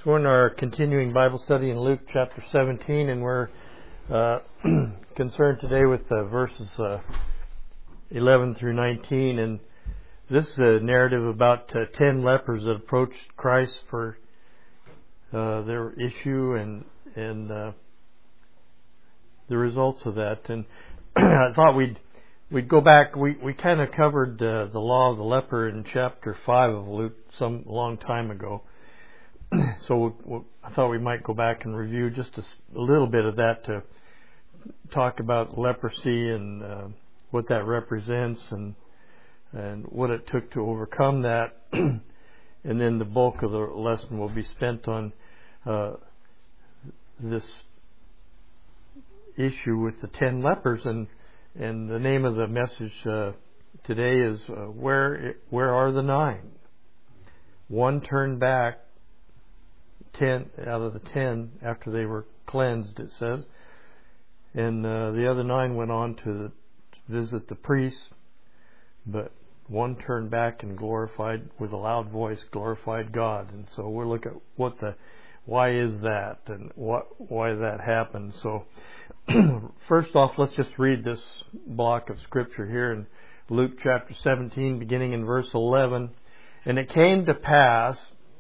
So we're in our continuing Bible study in Luke chapter 17, and we're concerned today with verses 11 through 19. And this is a narrative about 10 lepers that approached Christ for their issue and the results of that. And I thought we'd go back. We kind of covered the law of the leper in chapter 5 of Luke some long time ago. So I thought we might go back and review just a little bit of that to talk about leprosy and what that represents and what it took to overcome that. And then the bulk of the lesson will be spent on this issue with the 10 lepers. And the name of the message today is Where Are the 9? One turned back, 10 out of the 10 after they were cleansed, it says. And the other 9 went on to visit the priests, but one turned back and glorified, with a loud voice, glorified God. And so we'll look at why is that and why that happened. So first off, let's just read this block of scripture here in Luke chapter 17, beginning in verse 11. And it came to pass,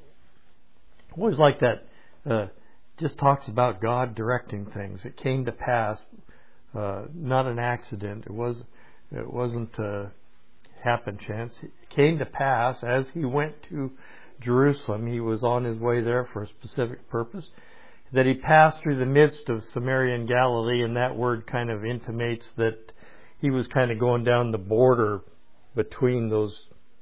I always like that, just talks about God directing things. It came to pass, not an accident. It wasn't a happen chance. It came to pass as he went to Jerusalem. He was on his way there for a specific purpose, that he passed through the midst of Samaria and Galilee, and that word kind of intimates that he was kind of going down the border between those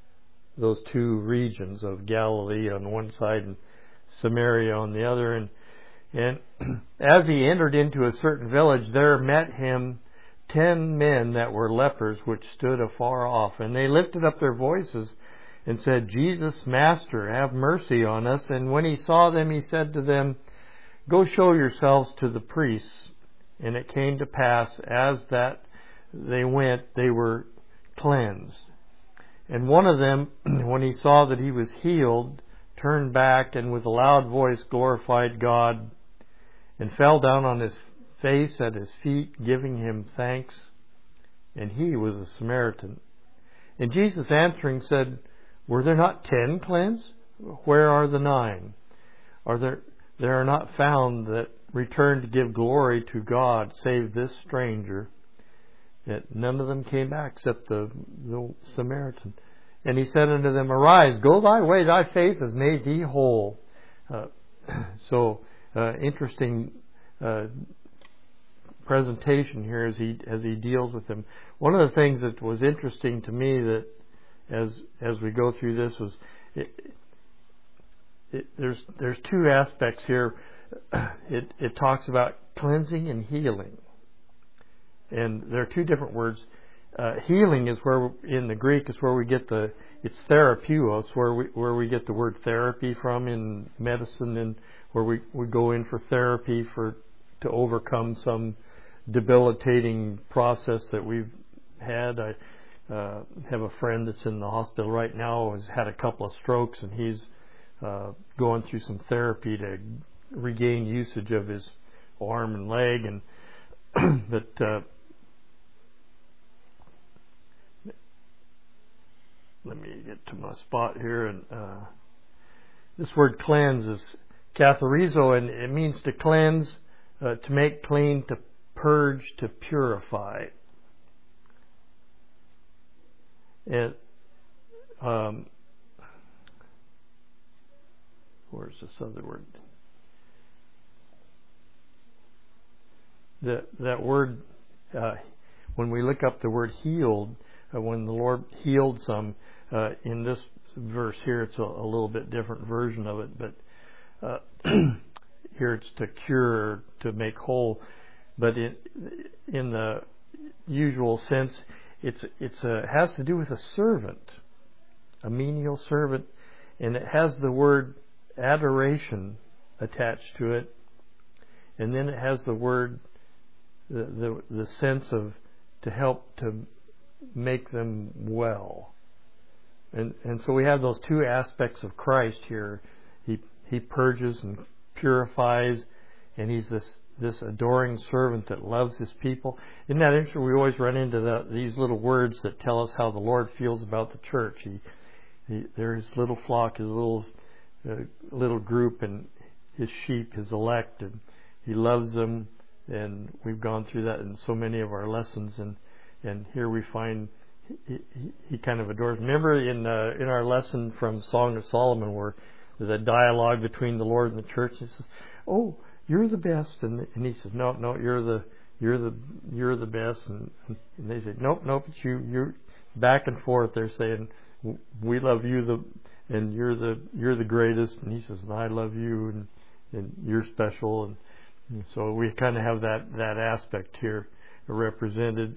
two regions of Galilee on one side and Samaria on the other. And as he entered into a certain village, there met him 10 men that were lepers, which stood afar off. And they lifted up their voices and said, Jesus, Master, have mercy on us. And when he saw them, he said to them, Go show yourselves to the priests. And it came to pass, as that they went, they were cleansed. And one of them, when he saw that he was healed, turned back and with a loud voice glorified God, and fell down on his face at his feet, giving him thanks. And he was a Samaritan. And Jesus answering said, Were there not 10 cleansed? Where are the 9? There are not found that returned to give glory to God, save this stranger. Yet none of them came back except the Samaritan. And he said unto them, Arise, go thy way, thy faith has made thee whole. Interesting presentation here as he deals with them. One of the things that was interesting to me, that as we go through this, was there's two aspects here. It talks about cleansing and healing, and there are two different words. Healing is where, in the Greek, is where we get it's therapeuos, where we get the word therapy from in medicine, and where we go in for therapy to overcome some debilitating process that we've had. I have a friend that's in the hospital right now, has had a couple of strokes, and he's going through some therapy to regain usage of his arm and leg, and but let me get to my spot here. And this word cleanse is katharizo, and it means to cleanse, to make clean, to purge, to purify. And where's this other word? That word, when we look up the word healed, when the Lord healed some, in this verse here, it's a little bit different version of it, but here it's to cure, to make whole. But in the usual sense, it has to do with a servant, a menial servant, and it has the word adoration attached to it, and then it has the word, the sense of to help to make them well. And so we have those two aspects of Christ here. He He purges and purifies, and He's this adoring servant that loves His people. Isn't that interesting? We always run into these little words that tell us how the Lord feels about the church. They're His little flock, His little group, and His sheep, His elect, and He loves them. And we've gone through that in so many of our lessons, and here we find He kind of adores. Remember in our lesson from Song of Solomon, where there's a dialogue between the Lord and the church. He says, "Oh, you're the best," and He says, "No, you're the best," and they say, "Nope, it's you." Back and forth, they're saying, "We love you, and you're the greatest," and He says, "I love you, and you're special," and so we kind of have that aspect here represented.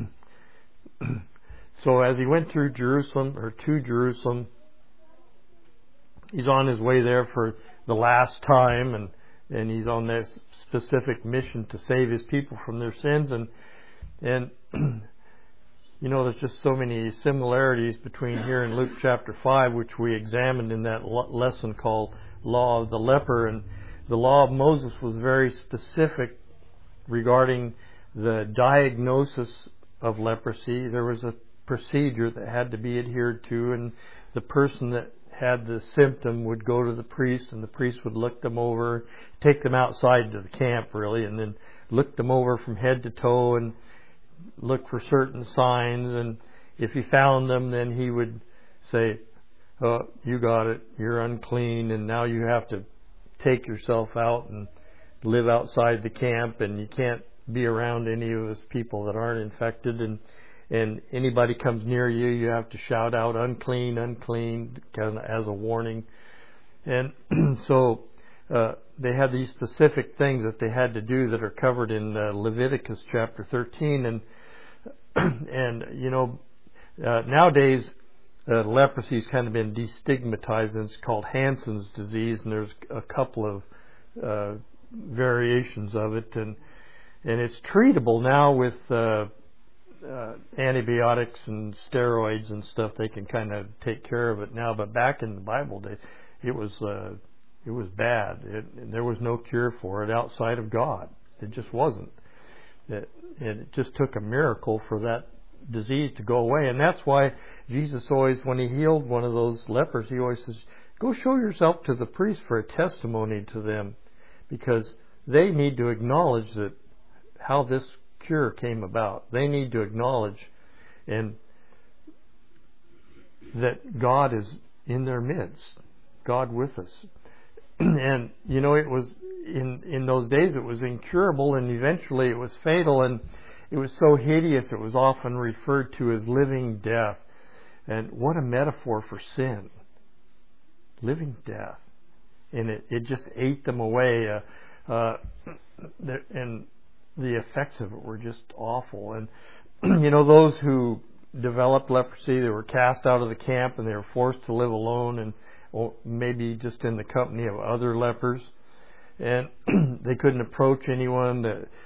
So as He went through to Jerusalem, He's on His way there for the last time, and He's on this specific mission to save His people from their sins, and there's just so many similarities between here and Luke chapter 5, which we examined in that lesson called Law of the Leper. And the Law of Moses was very specific regarding the diagnosis of leprosy. There was a procedure that had to be adhered to, and the person that had the symptom would go to the priest, and the priest would look them over, take them outside to the camp really, and then look them over from head to toe and look for certain signs. And if he found them, then he would say, "Oh, you got it, you're unclean, and now you have to take yourself out and live outside the camp, and you can't be around any of those people that aren't infected, and anybody comes near you, you have to shout out, 'Unclean, unclean,' kind of as a warning." And so they had these specific things that they had to do that are covered in Leviticus chapter 13. And nowadays leprosy's kind of been destigmatized, and it's called Hansen's disease, and there's a couple of variations of it, and it's treatable now with antibiotics and steroids and stuff. They can kind of take care of it now, but back in the Bible days, it was bad. There was no cure for it outside of God. It just wasn't. It just took a miracle for that disease to go away, and that's why Jesus always, when He healed one of those lepers, He always says, "Go show yourself to the priest for a testimony to them," because they need to acknowledge that how this cure came about. They need to acknowledge and that God is in their midst, God with us. And it was in those days it was incurable, and eventually it was fatal, and it was so hideous it was often referred to as living death. And what a metaphor for sin. Living death. And it just ate them away. And the effects of it were just awful. And those who developed leprosy, they were cast out of the camp, and they were forced to live alone, and maybe just in the company of other lepers, and they couldn't approach anyone.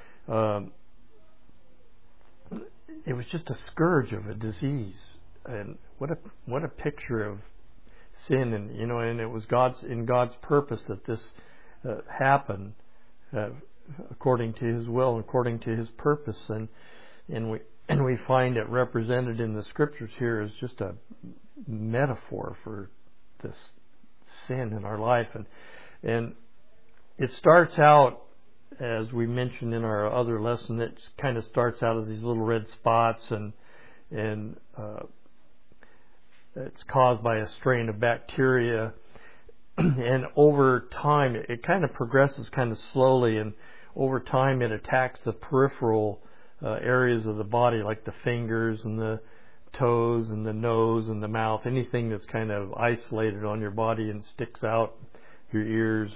It was just a scourge of a disease, and what a picture of sin. And and it was God's purpose that this happened according to His will, according to His purpose, and we find it represented in the scriptures here as just a metaphor for this sin in our life. And it starts out, as we mentioned in our other lesson, it kind of starts out as these little red spots, and it's caused by a strain of bacteria. And over time, it kind of progresses kind of slowly, and over time it attacks the peripheral areas of the body, like the fingers and the toes and the nose and the mouth, anything that's kind of isolated on your body and sticks out, your ears,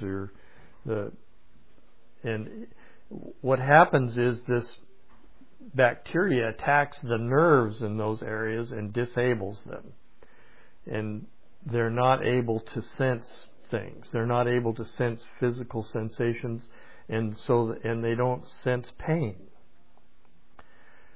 and what happens is this bacteria attacks the nerves in those areas and disables them, and they're not able to sense things. They're not able to sense physical sensations, and they don't sense pain.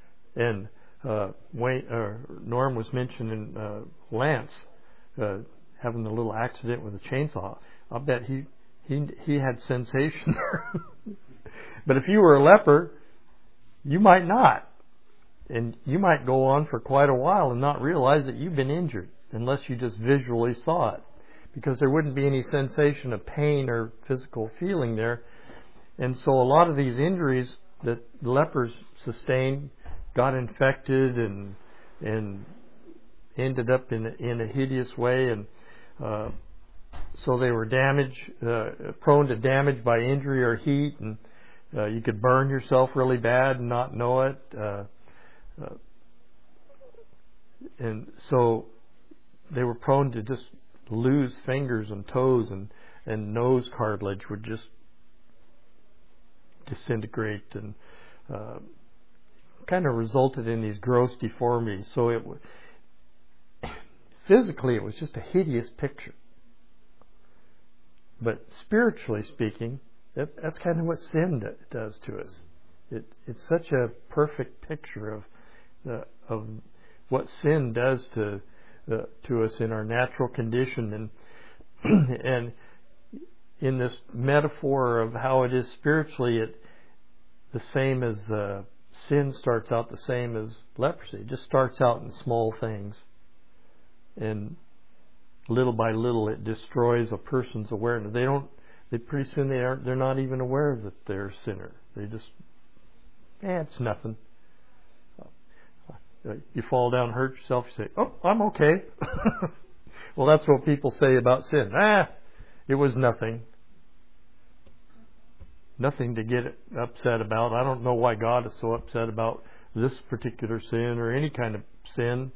And Norm was mentioning Lance. having a little accident with a chainsaw. I'll bet he had sensation there. But if you were a leper, you might not. And you might go on for quite a while and not realize that you've been injured unless you just visually saw it. Because there wouldn't be any sensation of pain or physical feeling there. And so a lot of these injuries that lepers sustained got infected and ended up in a hideous way, and so they were prone to damage by injury or heat, and you could burn yourself really bad and not know it. And so they were prone to just lose fingers and toes, and nose cartilage would just disintegrate, and kind of resulted in these gross deformities. So physically it was just a hideous picture. But spiritually speaking, that's kind of what sin does to us. It's such a perfect picture of what sin does to us in our natural condition, and in this metaphor of how it is spiritually, the same as sin starts out the same as leprosy. It just starts out in small things, and little by little it destroys a person's awareness. Pretty soon they're not even aware that they're a sinner. They just, it's nothing. You fall down, hurt yourself, you say, oh, I'm okay. Well, that's what people say about sin. It was nothing. Nothing to get upset about. I don't know why God is so upset about this particular sin or any kind of sin.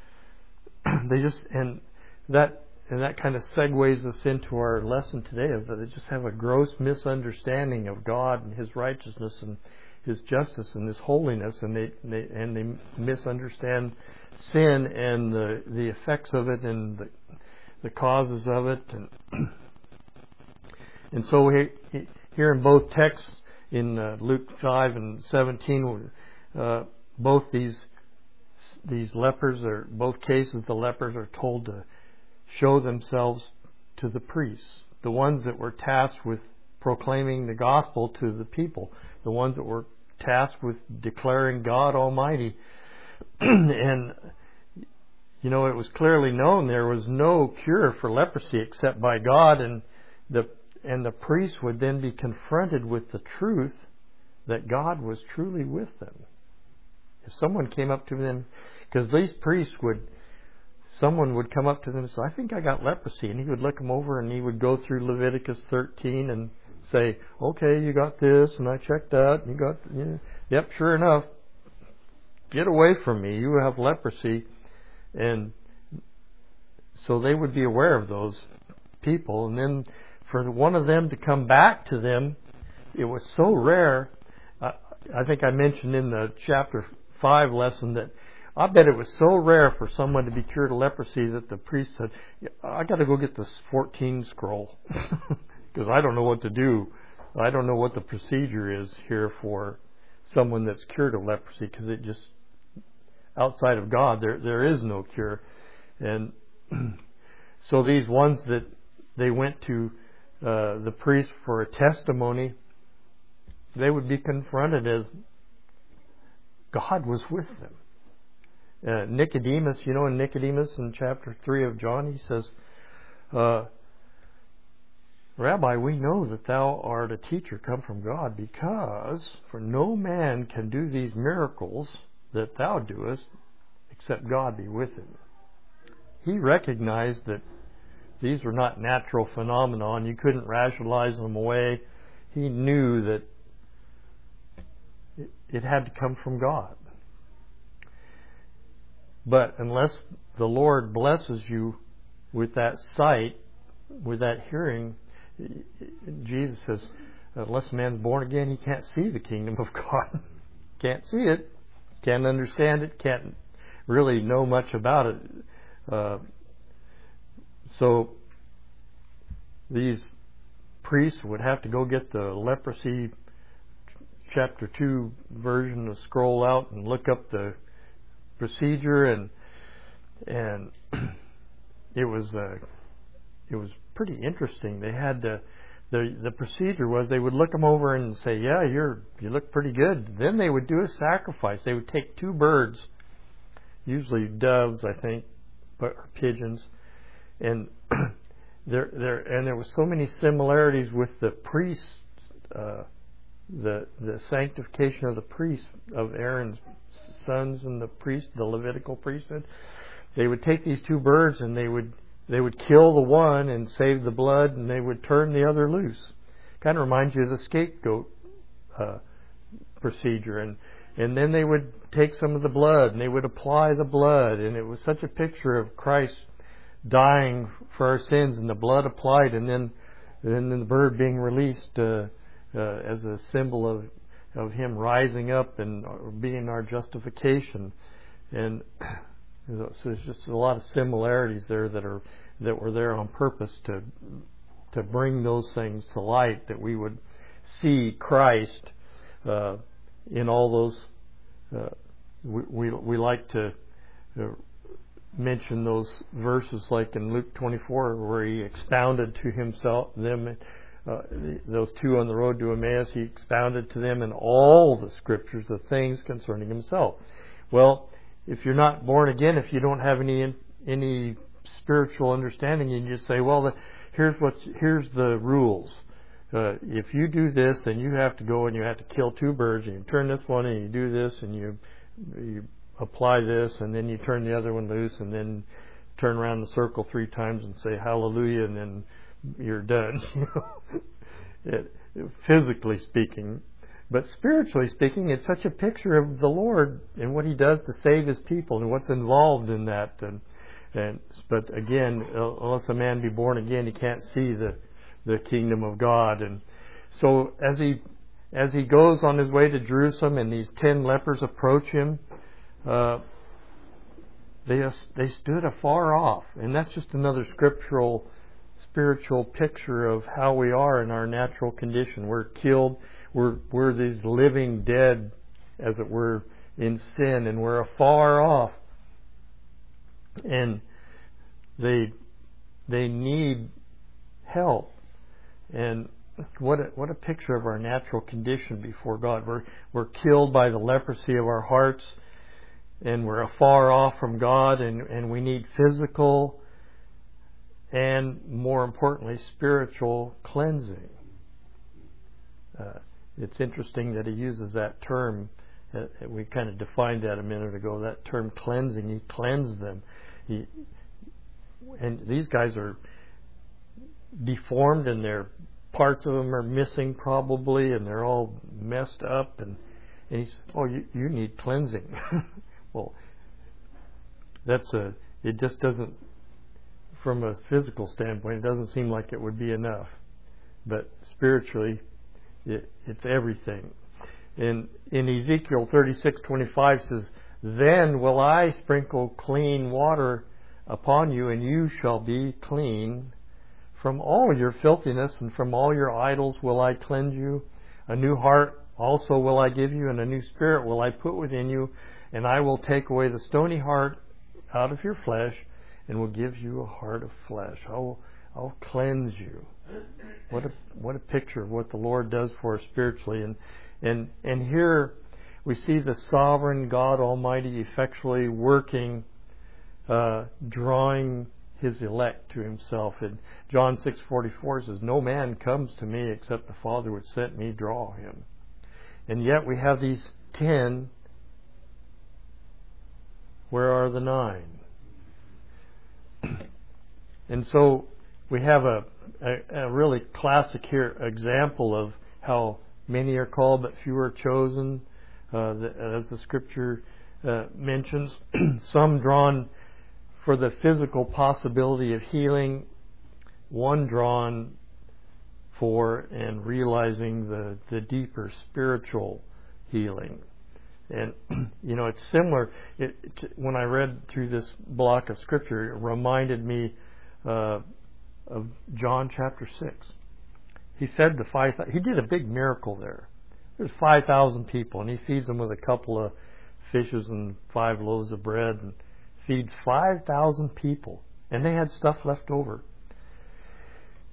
And that kind of segues us into our lesson today, of that they just have a gross misunderstanding of God and His righteousness and His justice and His holiness, and they misunderstand sin and the effects of it and the causes of it, and so here in both texts, in Luke 5 and 17, both these lepers, or both cases, the lepers are told to show themselves to the priests, the ones that were tasked with proclaiming the gospel to the people, the ones that were tasked with declaring God Almighty. And it was clearly known there was no cure for leprosy except by God, and the priests would then be confronted with the truth that God was truly with them. If someone came up to them, because these priests someone would come up to them and say, I think I got leprosy, and he would look them over and he would go through Leviticus 13 and say, okay, you got this, and I checked that, and you got, yep, sure enough, get away from me, you have leprosy. And so they would be aware of those people, and then for one of them to come back to them, it was so rare. I think I mentioned in the chapter 5 lesson that I bet it was so rare for someone to be cured of leprosy that the priest said, I got to go get this 14 scroll because I don't know what to do. I don't know what the procedure is here for someone that's cured of leprosy, because it just, outside of God, there is no cure. And so these ones that they went to the priest for a testimony, they would be confronted as God was with them. Nicodemus, in Nicodemus in chapter 3 of John, he says, Rabbi, we know that thou art a teacher come from God, because for no man can do these miracles that thou doest except God be with him. He recognized that these were not natural phenomena. You couldn't rationalize them away. He knew that it had to come from God. But unless the Lord blesses you with that sight, with that hearing, Jesus says, unless a man's born again, he can't see the kingdom of God. Can't see it, can't understand it, can't really know much about it. So these priests would have to go get the leprosy chapter 2 version of scroll out and look up the procedure, and it was it was pretty interesting. They had the procedure was they would look them over and say, yeah, you look pretty good. Then they would do a sacrifice. They would take 2 birds, usually doves, I think, or pigeons, and there was so many similarities with the priests, the sanctification of the priests, of Aaron's sons and the Levitical priesthood. They would take these 2 birds and they would kill the one and save the blood, and they would turn the other loose. Kind of reminds you of the scapegoat procedure. And then they would take some of the blood and they would apply the blood, and it was such a picture of Christ dying for our sins and the blood applied, and then the bird being released as a symbol of Him rising up and being our justification. And so there's just a lot of similarities there that were there on purpose to bring those things to light, that we would see Christ in all those. We like to mention those verses like in Luke 24 where He expounded to them, those 2 on the road to Emmaus. He expounded to them in all the Scriptures the things concerning Himself. Well, if you're not born again, if you don't have any spiritual understanding, you just say, well, here's the rules. If you do this, then you have to go and you have to kill 2 birds, and you turn this one, and you do this, and you apply this, and then you turn the other one loose, and then turn around the circle 3 times and say hallelujah, and then you're done. Physically speaking. But spiritually speaking, it's such a picture of the Lord and what He does to save His people and what's involved in that. But again, unless a man be born again, he can't see the kingdom of God. And so as he goes on his way to Jerusalem and these 10 lepers approach him, they stood afar off. And that's just another spiritual picture of how we are in our natural condition. We're killed. We're these living dead, as it were, in sin, and we're afar off. And they need help. And what a picture of our natural condition before God. We're killed by the leprosy of our hearts, and we're afar off from God, and we need physical and, more importantly, spiritual cleansing. It's interesting that He uses that term. We kind of defined that a minute ago, that term cleansing. He cleansed them. And these guys are deformed, and their parts of them are missing probably, and they're all messed up. And he says, oh, you need cleansing. Well, it just doesn't, from a physical standpoint, it doesn't seem like it would be enough. But spiritually, it's everything. In Ezekiel 36:25 says, then will I sprinkle clean water upon you, and you shall be clean. From all your filthiness and from all your idols will I cleanse you. A new heart also will I give you, and a new spirit will I put within you. And I will take away the stony heart out of your flesh, and will give you a heart of flesh. I'll cleanse you. What a picture of what the Lord does for us spiritually. And here we see the sovereign God Almighty effectually working, drawing His elect to Himself. And John 6:44 says, no man comes to me except the Father which sent me draw him. And yet we have these 10. Where are the 9? And so we have a really classic here example of how many are called but few are chosen, as the Scripture mentions. Some drawn for the physical possibility of healing, one drawn for and realizing the deeper spiritual healing. And, it's similar. When I read through this block of Scripture, it reminded me of John chapter 6. He fed the 5,000. He did a big miracle there. There's 5,000 people, and He feeds them with a couple of fishes and 5 loaves of bread, and feeds 5,000 people. And they had stuff left over.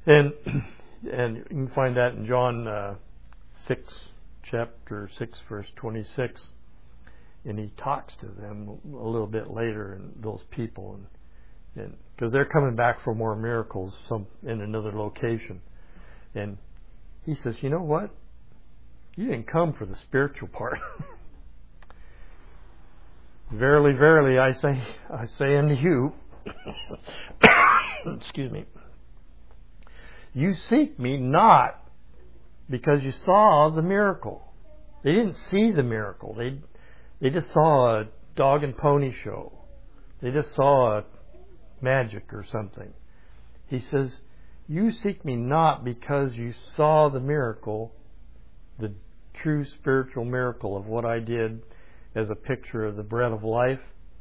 And you can find that in John 6, chapter 6, verse 26. And he talks to them a little bit later, and those people, and because they're coming back for more miracles in another location. And he says, you know what? You didn't come for the spiritual part. Verily, verily, I say unto you, excuse me, you seek me not because you saw the miracle. They didn't see the miracle. They just saw a dog and pony show. They just saw a magic or something. He says, you seek me not because you saw the miracle, the true spiritual miracle of what I did as a picture of the bread of life,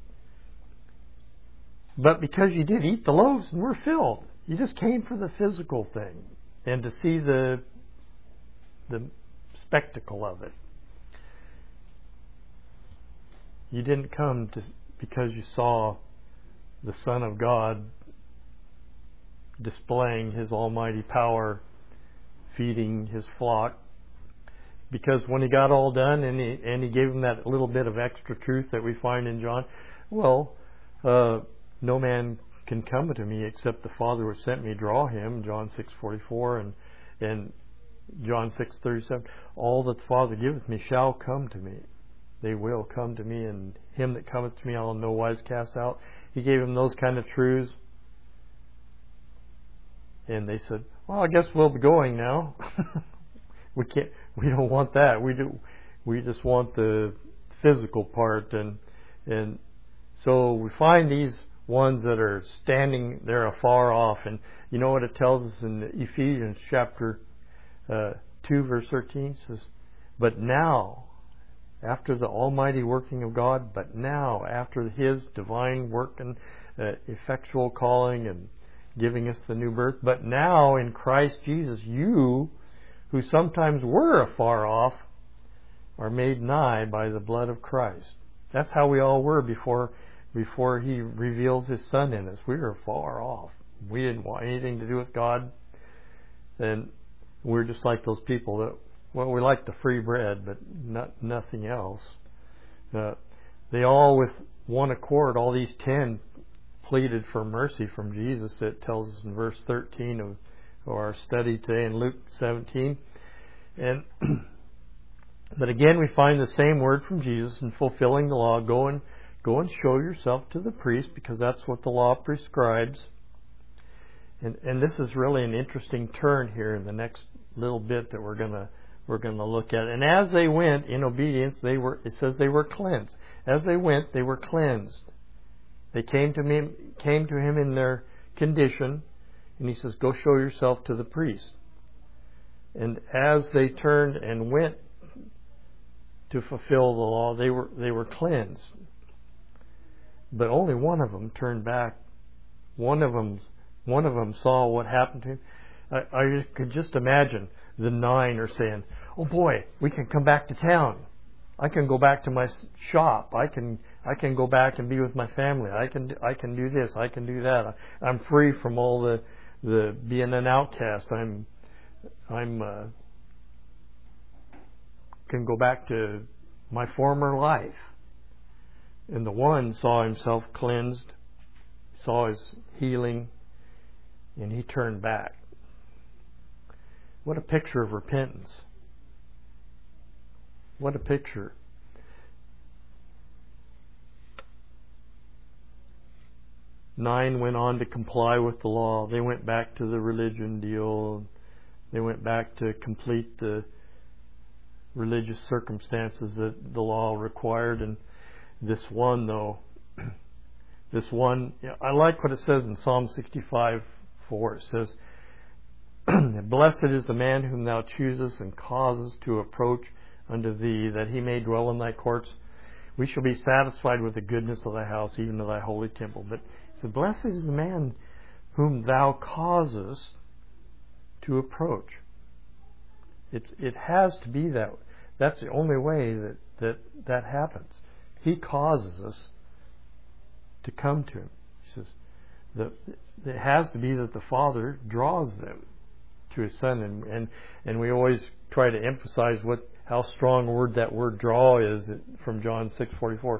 but because you did eat the loaves and were filled. You just came for the physical thing and to see the spectacle of it. You didn't come because you saw the Son of God displaying His almighty power, feeding His flock. Because when He got all done and he gave them that little bit of extra truth that we find in John, no man can come unto me except the Father which sent me draw him, John 6:44, and John 6:37. All that the Father giveth me shall come to me. They will come to me, and him that cometh to me I'll in no wise cast out. He gave them those kind of truths. And they said, well, I guess we'll be going now. We don't want that. We just want the physical part, and so we find these ones that are standing there afar off, and you know what it tells us in Ephesians chapter 2 verse 13 says, but now, after the almighty working of God, but now after His divine work and effectual calling and giving us the new birth, but now in Christ Jesus, you who sometimes were afar off are made nigh by the blood of Christ. That's how we all were before He reveals His Son in us. We were far off. We didn't want anything to do with God. And we're just like those people that, we like the free bread, but nothing else. They all, with one accord, all these 10 pleaded for mercy from Jesus. It tells us in verse 13 of our study today in Luke 17. And but again, we find the same word from Jesus in fulfilling the law. Go and show yourself to the priest, because that's what the law prescribes. And this is really an interesting turn here in the next little bit that we're gonna look at. And as they went in obedience, it says they were cleansed. As they went, they were cleansed. They came to him in their condition, and He says, go show yourself to the priest. And as they turned and went to fulfill the law, they were cleansed. But only one of them turned back. One of them saw what happened to him. I could just imagine the 9 are saying, oh boy, we can come back to town. I can go back to my shop. I can go back and be with my family. I can do this. I can do that. I'm free from all the being an outcast. I'm can go back to my former life. And the one saw himself cleansed, saw his healing, and he turned back. What a picture of repentance. What a picture. Nine went on to comply with the law. They went back to the religion deal. They went back to complete the religious circumstances that the law required. And this one, though, I like what it says in Psalm 65:4. It says, blessed is the man whom thou choosest and causest to approach unto thee, that he may dwell in thy courts. We shall be satisfied with the goodness of thy house, even of thy holy temple. But it says, blessed is the man whom thou causest to approach. It has to be that. That's the only way that happens. He causes us to come to Him. He says, it has to be that the Father draws them. to His Son, and we always try to emphasize how strong a word that word draw is from John 6:44.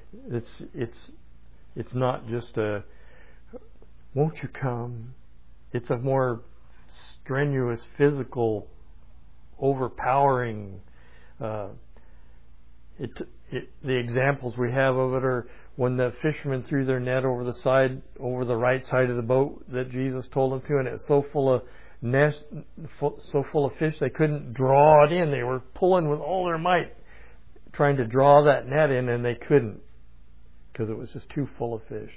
It's not just a won't you come. It's a more strenuous, physical, overpowering. The examples we have of it are when the fishermen threw their net over the right side of the boat that Jesus told them to, and it's so full of fish they couldn't draw it in. They were pulling with all their might, trying to draw that net in, and they couldn't because it was just too full of fish.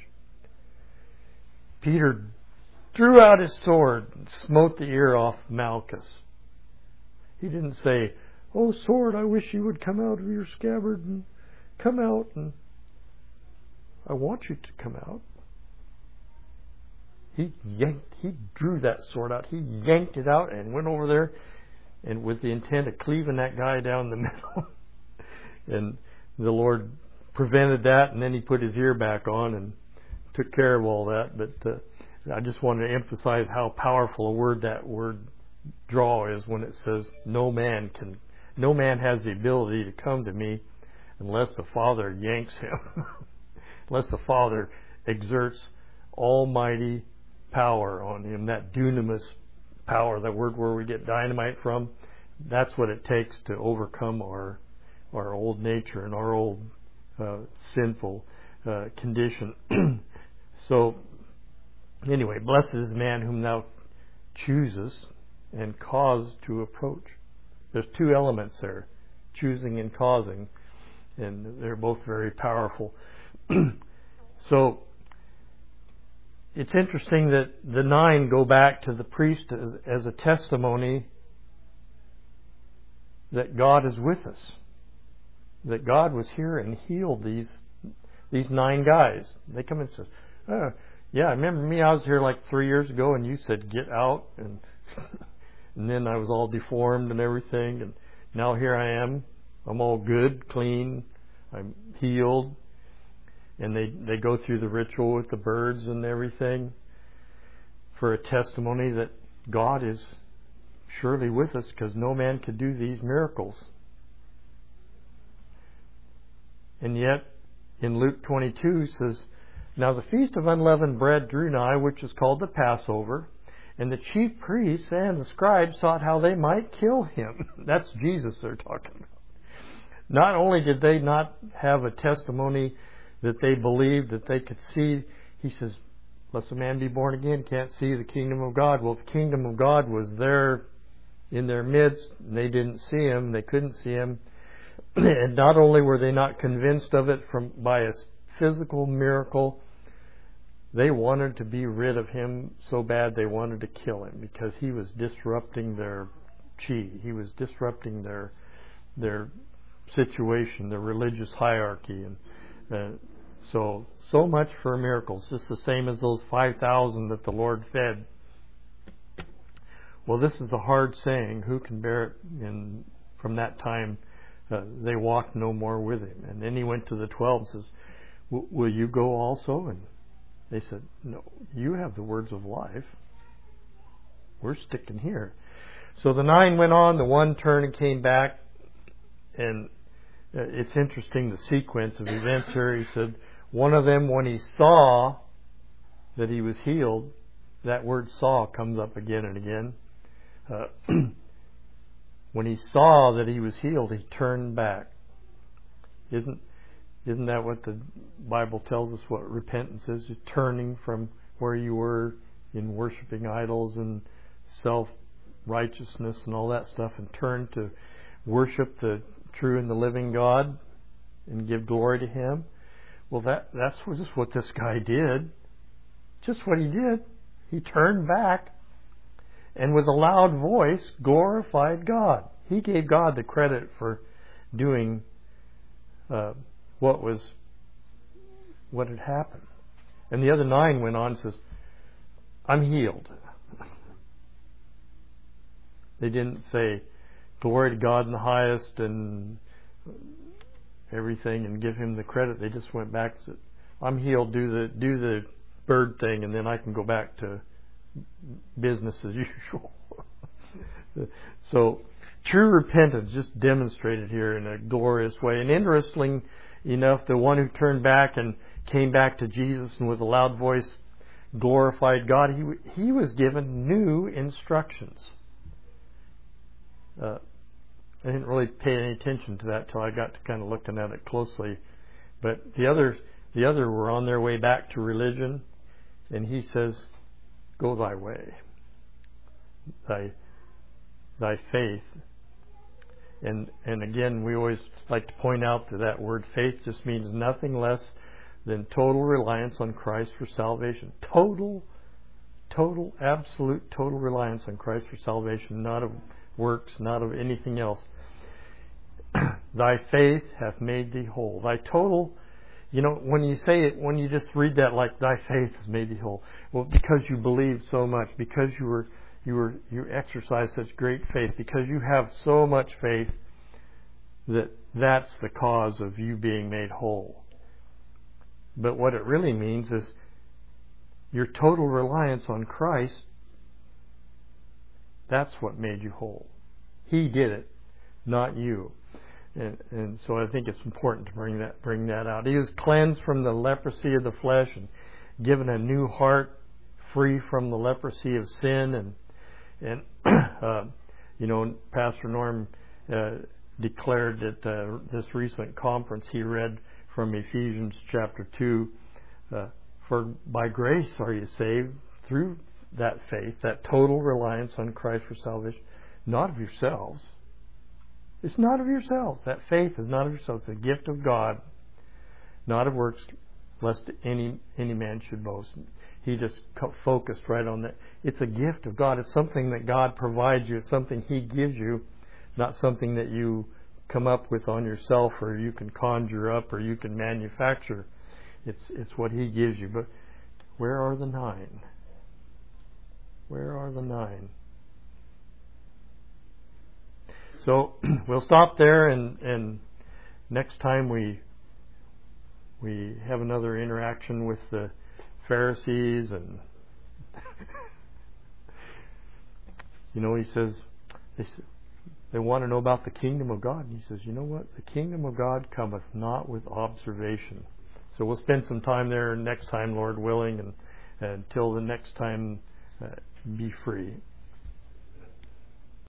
Peter drew out his sword and smote the ear off Malchus. He didn't say, "Oh, sword, I wish you would come out of your scabbard and come out, and I want you to come out." He drew that sword out. He yanked it out and went over there, and with the intent of cleaving that guy down the middle. And the Lord prevented that, and then He put his ear back on and took care of all that. But I just wanted to emphasize how powerful a word that word draw is when it says, no man has the ability to come to me unless the Father yanks him. Unless the Father exerts almighty power on him, that dunamis power, that word where we get dynamite from. That's what it takes to overcome our old nature and our old sinful condition. So anyway, blessed is the man whom thou choosest and cause to approach. There's two elements there, choosing and causing, and they're both very powerful. So it's interesting that the 9 go back to the priest as a testimony that God is with us, that God was here and healed these 9 guys. They come and say, yeah, remember me, I was here like 3 years ago and you said get out, and and then I was all deformed and everything, and now here I am. I'm all good, clean, I'm healed. And they go through the ritual with the birds and everything for a testimony that God is surely with us, because no man could do these miracles. And yet, in Luke 22 says, now the feast of unleavened bread drew nigh, which is called the Passover, and the chief priests and the scribes sought how they might kill him. That's Jesus they're talking about. Not only did they not have a testimony that they believed, that they could see, he says, unless a man be born again, can't see the kingdom of God. Well, the kingdom of God was there in their midst, and they didn't see him, they couldn't see him. And not only were they not convinced of it by a physical miracle, they wanted to be rid of him so bad they wanted to kill him, because he was disrupting their chi. He was disrupting their situation, their religious hierarchy. And so much for miracles. Just the same as those 5,000 that the Lord fed. Well, this is a hard saying. Who can bear it? And from that time, they walked no more with him. And then he went to the 12 and says, will you go also? And they said, no, you have the words of life. We're sticking here. So the 9 went on. The 1 turned and came back. And it's interesting, the sequence of events here. He said, one of them, when he saw that he was healed, that word saw comes up again and again. When he saw that he was healed, he turned back. Isn't that what the Bible tells us what repentance is? You're turning from where you were in worshiping idols and self-righteousness and all that stuff, and turn to worship the true and the living God and give glory to Him. Well, that's just what this guy did. Just what he did. He turned back and with a loud voice glorified God. He gave God the credit for doing what had happened. And the other 9 went on and says, I'm healed. They didn't say, glory to God in the highest and everything and give Him the credit. They just went back and said, I'm healed, do the bird thing, and then I can go back to business as usual. So true repentance just demonstrated here in a glorious way. And interestingly enough, the one who turned back and came back to Jesus and with a loud voice glorified God, he was given new instructions. I didn't really pay any attention to that till I got to kind of looking at it closely. But the other were on their way back to religion, and he says, "Go thy way, thy faith." And again, we always like to point out that word faith just means nothing less than total reliance on Christ for salvation. Total, absolute, total reliance on Christ for salvation, not of works, not of anything else. Thy faith hath made thee whole. Thy total, when you say it, when you just read that like thy faith has made thee whole, well, because you believed so much, because you exercise such great faith, because you have so much faith, that's the cause of you being made whole. But what it really means is your total reliance on Christ. That's what made you whole. He did it, not you. And so I think it's important to bring that out. He was cleansed from the leprosy of the flesh and given a new heart, free from the leprosy of sin. And Pastor Norm declared at this recent conference he read from Ephesians chapter 2, for by grace are you saved through that faith, that total reliance on Christ for salvation, not of yourselves. It's not of yourselves. That faith is not of yourselves. It's a gift of God, not of works, lest any man should boast. He just focused right on that. It's a gift of God. It's something that God provides you. It's something He gives you, not something that you come up with on yourself or you can conjure up or you can manufacture. It's what He gives you. But where are the 9? Where are the 9? So we'll stop there, and next time we have another interaction with the Pharisees, and he says they want to know about the kingdom of God. And he says, you know what? The kingdom of God cometh not with observation. So we'll spend some time there next time, Lord willing, and until the next time, be free.